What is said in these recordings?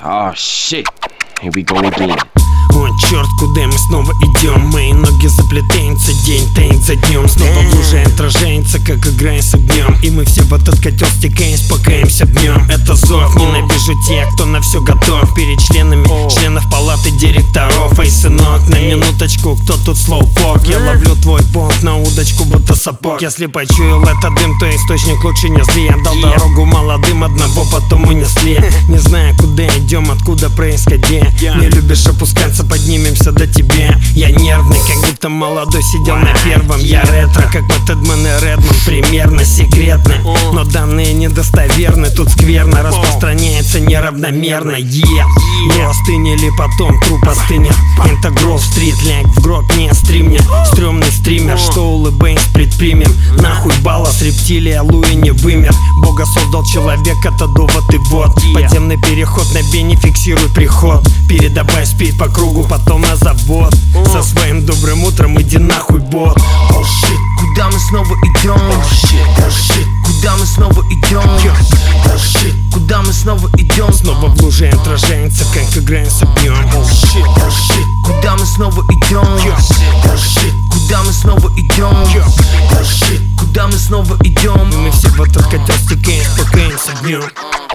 Oh shit, here we go again. О, черт, куда мы снова идем? Мои ноги заплетаются, день таит за днем. Снова в луже отражается, как играем с огнем. И мы все в этот котел стекаем, спокаемся днем. Это зов, ненавижу тех, кто на все готов. Перед членами членов палаты директоров. Эй, сынок, на минуточку, кто тут слоупок? Я ловлю твой понт на удочку, будто сапог. Если почуял это дым, то источник лучше не зли. Я дал дорогу молодым, одного потом унесли. Не знаю, куда идем, откуда происходя. Не любишь опускаться, поднимемся до тебя. Я нервный, как будто молодой сидел на первом. Я ретро, как Бэтмен и Редман, примерно секретно. Но данные недостоверны, тут скверно распространяется неравномерно. Вы остынели, потом труп остынет. Интегрол в стрит, ляг в гроб, не стримне. Стрёмный стример, что улыбаемся, предпримем. Нахуй баллас, рептилия, Луи не вымер. Бога создал человек, это довод и вот. Подземный переход, на бене фиксируй приход. Передавай спид по кругу, потом на завод. Со своим добрым утром иди нахуй, бот. Oh shit, куда мы снова идем? Oh shit, куда мы снова идем? Oh shit, куда мы снова идем? Снова в луже отражается, как играем с огнем. Oh shit, куда мы снова идем? Oh shit, куда мы снова идем? Oh shit, куда мы снова идем? И мы все в этот котел стекаем, спокаем с огнем.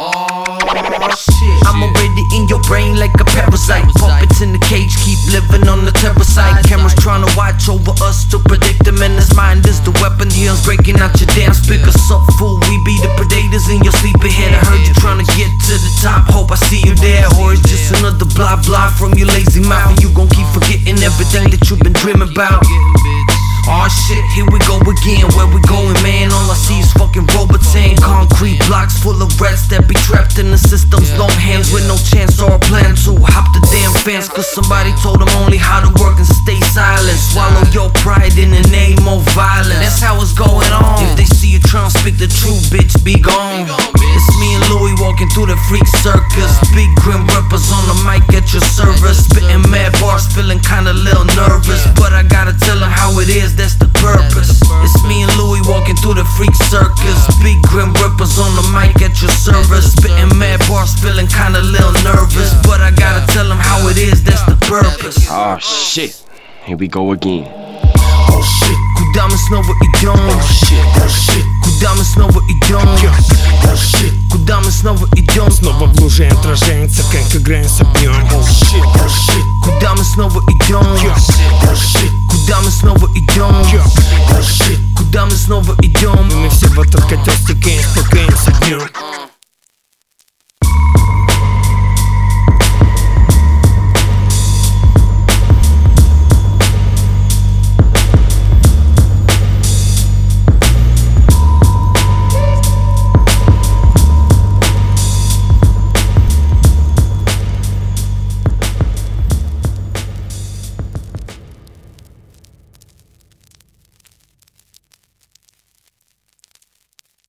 I'm already in your brain like a parasite. Puppets in the cage, keep living on the terror side. Cameras trying to watch over us to predict them. And his mind is the weapon, heels breaking out your damn speakers. Up, fool, we be the predators in your sleepy head. I heard you trying to get to the top, hope I see you there. Or it's just another blah blah from your lazy mouth. And you gon' keep forgetting everything that you've been dreaming about. Oh shit, here we go again. Where we going, man? All I see is fucking robots and concrete blocks full of rats that be trapped in the system's long hands with no chance or a plan to hop the damn fence. Cause somebody told them only how to work and stay silent. Swallow your pride in the name of violence. That's how it's going on. If they see you trying to speak the truth, bitch, be gone. It's me and Louis walking through the freak circus. Big grim rappers on the mic at your service. Spitting mad bars, feeling kinda little nervous. But I gotta tell them how it is. That's the purpose. It's me and Louis walking through the freak circus. Big grim rippers on the mic at your service. Spitting mad bars, feeling kinda little nervous. But I gotta tell them how it is, that's the purpose. Oh shit, here we go again. Oh shit, куда мы снова идем? Oh shit, куда мы снова идем? Oh shit, куда мы снова идем? Снова в луже отражается, как играем с огнем. Oh shit, куда мы снова идем? Oh shit, куда мы снова идем? Oh shit, куда мы снова идем? И мы все в этот котел стекаем, спокаем с огнем.